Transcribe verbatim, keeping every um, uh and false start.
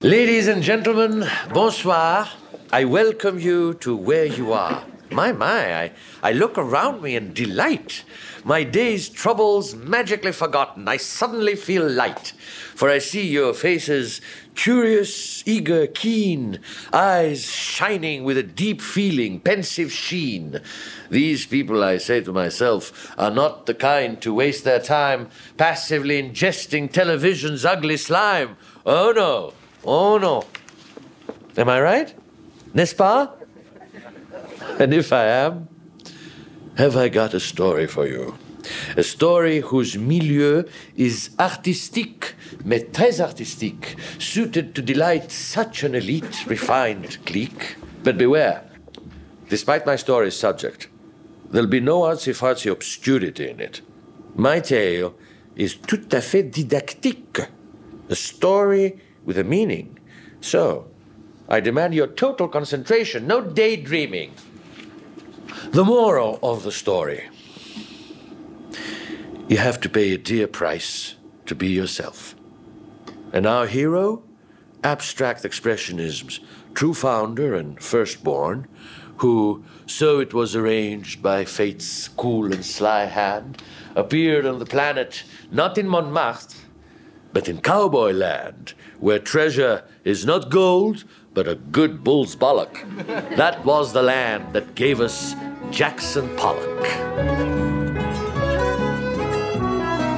Ladies and gentlemen, bonsoir. I welcome you to where you are. My, my, I, I look around me in delight. My day's troubles magically forgotten. I suddenly feel light, for I see your faces curious, eager, keen, eyes shining with a deep feeling, pensive sheen. These people, I say to myself, are not the kind to waste their time passively ingesting television's ugly slime. Oh no, oh no. Am I right? N'est-ce pas? And if I am, have I got a story for you? A story whose milieu is artistique, mais très artistique, suited to delight such an elite, refined clique. But beware, despite my story's subject, there'll be no artsy-fartsy obscurity in it. My tale is tout à fait didactique, a story with a meaning. So, I demand your total concentration, no daydreaming. The moral of the story. You have to pay a dear price to be yourself. And our hero, abstract expressionism's true founder and firstborn, who, so it was arranged by fate's cool and sly hand, appeared on the planet not in Montmartre, but in cowboy land, where treasure is not gold, but a good bull's bollock. That was the land that gave us Jackson Pollock.